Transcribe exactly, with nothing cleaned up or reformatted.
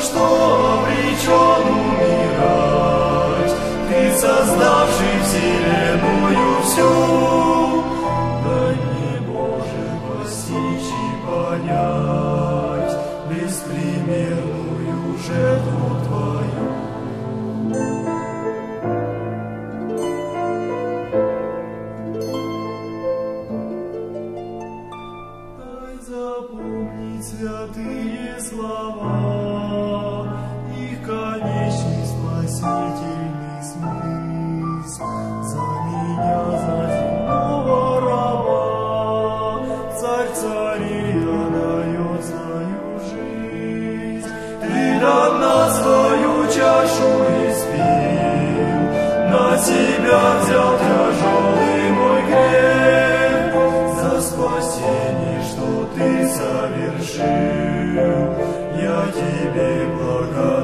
что обречен умирать, Ты, создавший вселенную всю, дай мне, Боже, постичь и понять беспримерную жертву Твою. Дай запомнить святые слова, их конечный спасительный смысл. За меня, за земного раба, Царь царей отдает свою жизнь. Ты над нас свою чашу испил, на себя взял тяжелый мой грех. За спасение, что Ты совершил, я Тебе благодарен.